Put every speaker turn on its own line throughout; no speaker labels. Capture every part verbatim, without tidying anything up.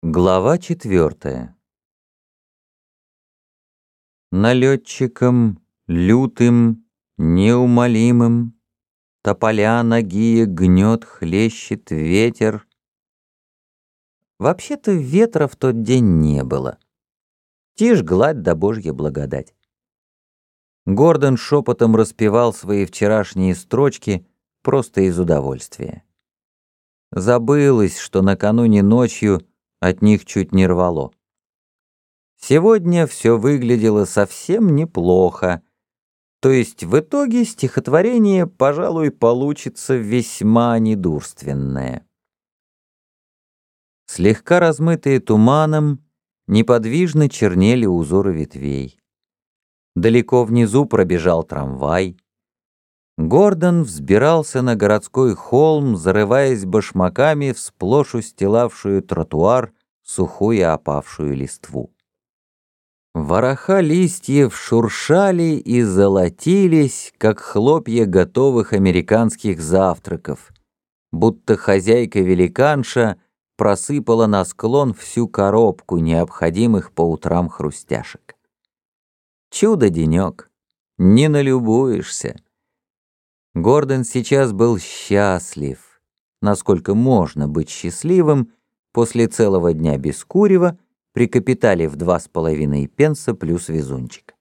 Глава четвертая. Налетчиком, лютым, неумолимым, тополя нагие гнет, хлещет ветер. Вообще-то ветра в тот день не было. Тишь гладь да Божья благодать. Гордон шепотом распевал свои вчерашние строчки просто из удовольствия. Забылось, что накануне ночью от них чуть не рвало. Сегодня все выглядело совсем неплохо, то есть в итоге стихотворение, пожалуй, получится весьма недурственное. Слегка размытые туманом, неподвижно чернели узоры ветвей. Далеко внизу пробежал трамвай. Гордон взбирался на городской холм, зарываясь башмаками в сплошь устилавшую тротуар сухую опавшую листву. Вороха листьев шуршали и золотились, как хлопья готовых американских завтраков, будто хозяйка-великанша просыпала на склон всю коробку необходимых по утрам хрустяшек. Чудо-денек, не налюбуешься. Гордон сейчас был счастлив, насколько можно быть счастливым после целого дня без курева при капитале в два с половиной пенса плюс везунчик.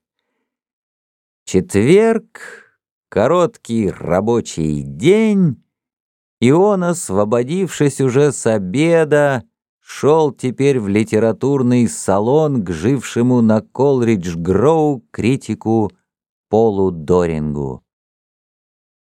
Четверг, короткий рабочий день, и он, освободившись уже с обеда, шел теперь в литературный салон к жившему на Колридж-Гроу критику Полу Дорингу.